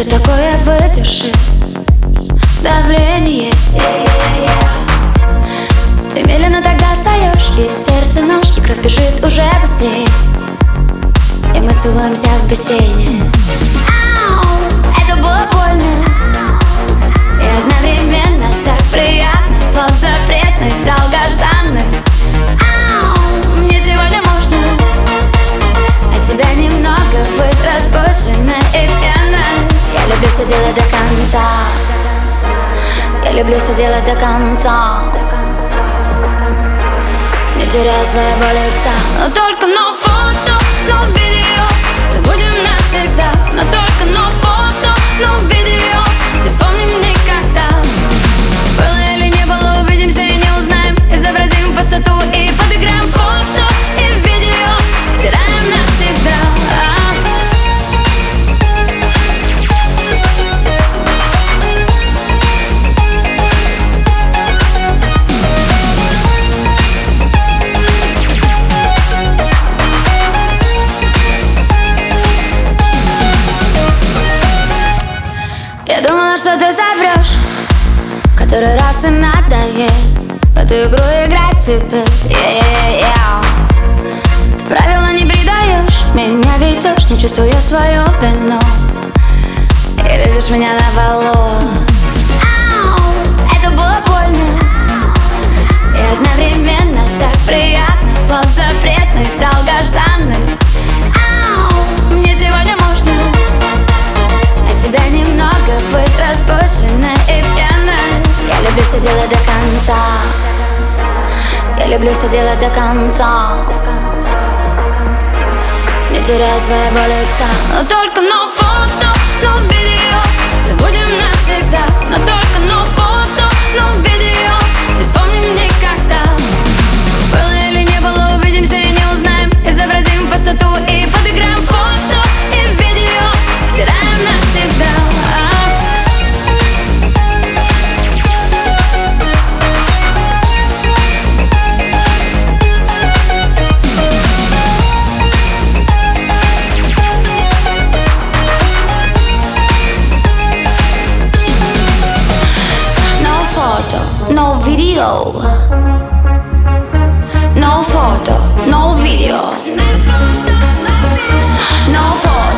Что такое выдержит давление? Ты медленно тогда встаешь, из сердца нож, и кровь бежит уже быстрее. И мы целуемся в бассейне. Ау, это было больно и одновременно так приятно. Вот запретный, долгожданный. Ау, мне сегодня можно от тебя немного быть распущенной и пьяной. Я люблю все делать до конца. Я люблю все делать до конца, не теряя своего лица. Но только no фото, no видео. Забудем навсегда. Но только no фото, no видео. Не вспомним никогда. Было или не было, увидимся и не узнаем. Изобразим пустоту и подыграем. Фото и видео стираем навсегда. Я думала, что ты соврешь, который раз и надоест в эту игру играть теперь. Ты правила не предаешь, меня ведешь, не чувствуя свою вину. И любишь меня на валу. Ау, это было больно и одновременно так приятно. Вот запретный, долгожданный. Ау, мне сегодня можно от тебя немного быть распущенной и пьяной. Я люблю все делать до конца. Я люблю все делать до конца, не теряя своего лица. Но только no фото, no видео. Забудем навсегда. Но только no фото, no видео. Не вспомним никогда. Было или не было, увидимся и не узнаем. Изобразим пустоту и подыграем. Фото и видео стираем навсегда. No video. No photo, no video. No photo.